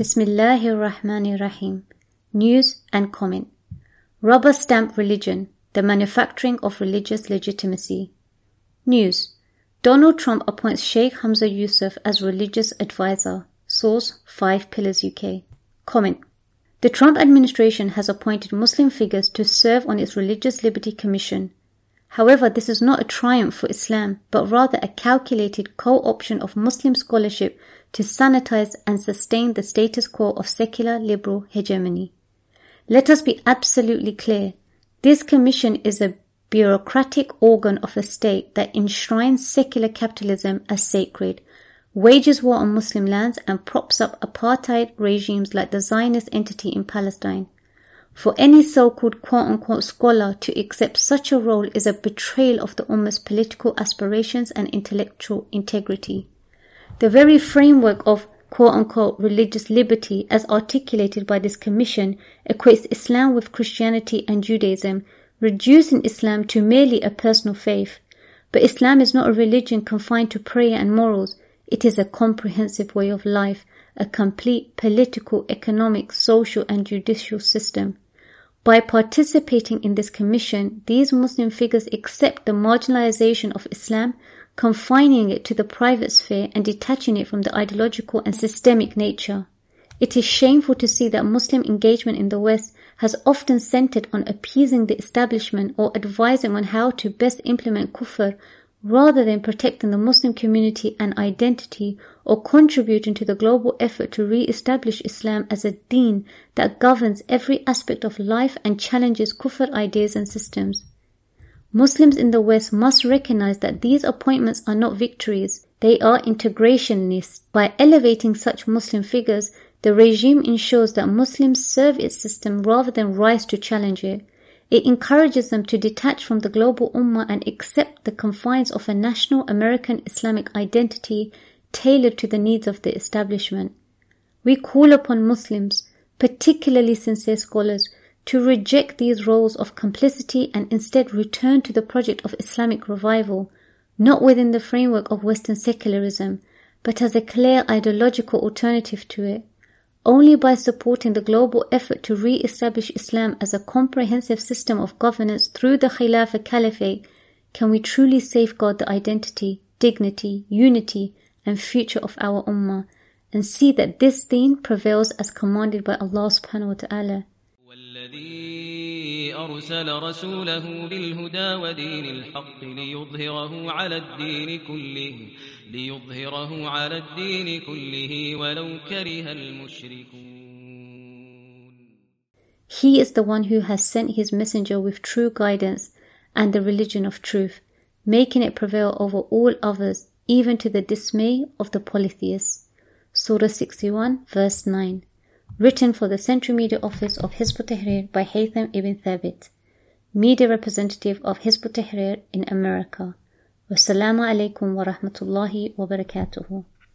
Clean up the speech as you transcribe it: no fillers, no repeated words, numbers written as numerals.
Bismillahir Rahmanir Rahim. News and comment. Rubber stamp religion, the manufacturing of religious legitimacy. News. Donald Trump appoints Sheikh Hamza Yusuf as religious advisor. Source 5 Pillars UK. Comment. The Trump administration has appointed Muslim figures to serve on its Religious Liberty Commission. However, this is not a triumph for Islam, but rather a calculated co-option of Muslim scholarship to sanitize and sustain the status quo of secular liberal hegemony. Let us be absolutely clear. This commission is a bureaucratic organ of a state that enshrines secular capitalism as sacred, wages war on Muslim lands, and props up apartheid regimes like the Zionist entity in Palestine. For any so-called quote-unquote scholar to accept such a role is a betrayal of the Ummah's political aspirations and intellectual integrity. The very framework of quote-unquote religious liberty as articulated by this commission equates Islam with Christianity and Judaism, reducing Islam to merely a personal faith. But Islam is not a religion confined to prayer and morals. It is a comprehensive way of life, a complete political, economic, social and judicial system. By participating in this commission, these Muslim figures accept the marginalization of Islam, confining it to the private sphere and detaching it from the ideological and systemic nature. It is shameful to see that Muslim engagement in the West has often centered on appeasing the establishment or advising on how to best implement kufr, rather than protecting the Muslim community and identity or contributing to the global effort to re-establish Islam as a deen that governs every aspect of life and challenges kufr ideas and systems. Muslims in the West must recognize that these appointments are not victories, they are integrationists. By elevating such Muslim figures, the regime ensures that Muslims serve its system rather than rise to challenge it. It encourages them to detach from the global ummah and accept the confines of a national American Islamic identity tailored to the needs of the establishment. We call upon Muslims, particularly sincere scholars, to reject these roles of complicity and instead return to the project of Islamic revival, not within the framework of Western secularism, but as a clear ideological alternative to it. Only by supporting the global effort to re-establish Islam as a comprehensive system of governance through the Khilafah Caliphate can we truly safeguard the identity, dignity, unity and future of our ummah and see that this deen prevails as commanded by Allah subhanahu wa ta'ala. والذي أرسل رسوله بالهدى ودين الحق ليظهره على الدين كله ولو كره المشركون. He is the one who has sent his messenger with true guidance and the religion of truth, making it prevail over all others, even to the dismay of the polytheists. Surah 61 verse 9. Written for the Central Media Office of Hizb ut-Tahrir by Haytham ibn Thabit, Media Representative of Hizb ut-Tahrir in America. Wassalamu alaikum wa rahmatullahi wa barakatuhu.